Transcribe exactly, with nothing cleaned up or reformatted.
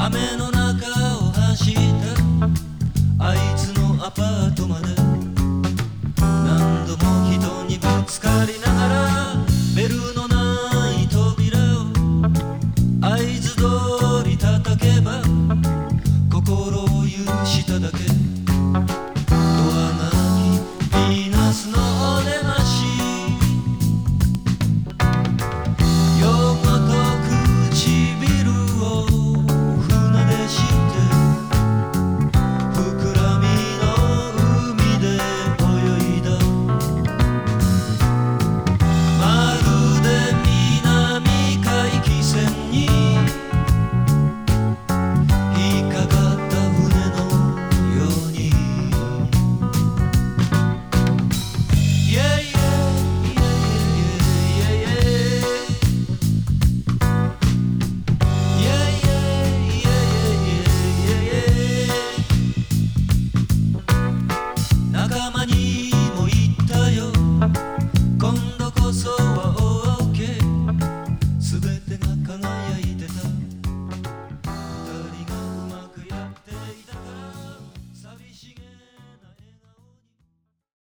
雨の中を走ったあいつのアパートまで何度も人にぶつかりながらベルのない扉を合図通り叩けば